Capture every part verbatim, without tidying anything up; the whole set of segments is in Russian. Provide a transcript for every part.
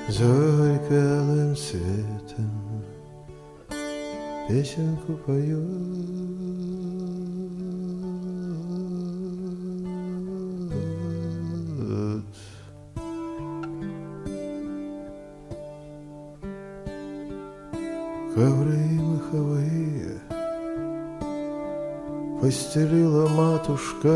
Зорька алым цветом песенку поет. Ковры маховые постелила матушка,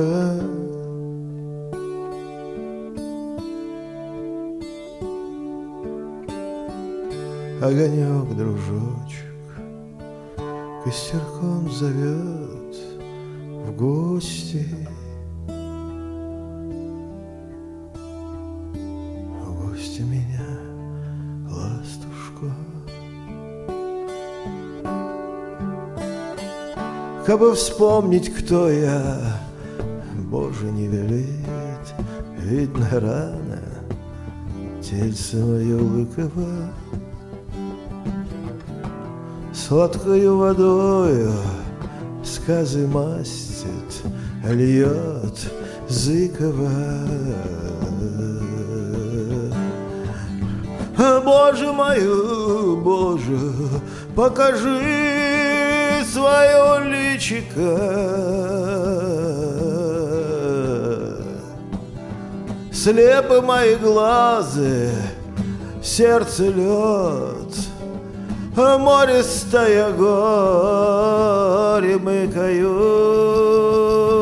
огонек, дружочек, костерком зовет в гости. В гости меня, ластушка. Кабы вспомнить, кто я, Боже, не велит, видно рано, тельце мое лыково сладкою водою сказы мастит, льет Зыкова. Боже мой, Боже, покажи свое личико, слепы мои глазы, сердце лед, а мористая горе мыкаю.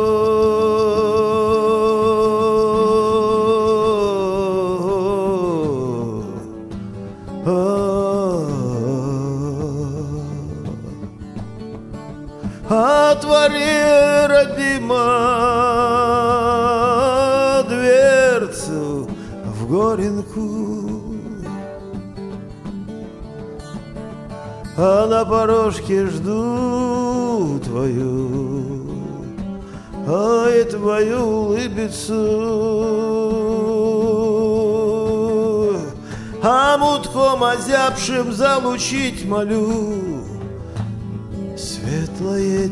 Отвори, родима, дверцу в горенку, а на порожке жду твою, ай, твою улыбицу, а мутком озябшим залучить молю светлое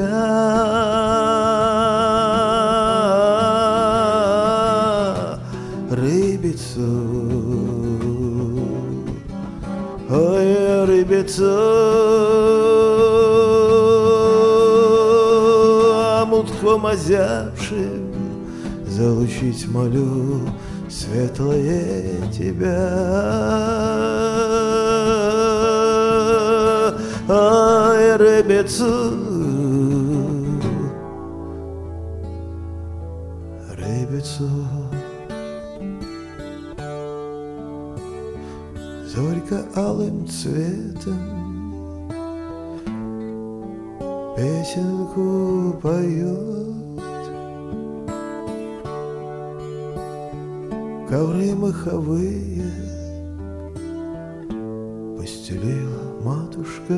тебя, рыбицу. Ой, рыбицу, а мутком озябшим залучить молю светлое тебя. Ай, рыбицу, рыбицу. Зорька алым цветом песенку поет. Ковры маховые постелила матушка,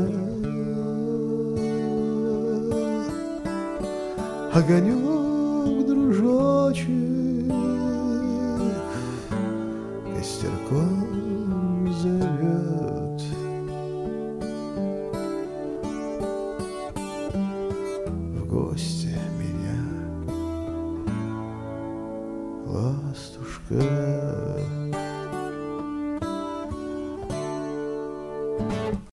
огонек, дружочек, костерком зовет в гости.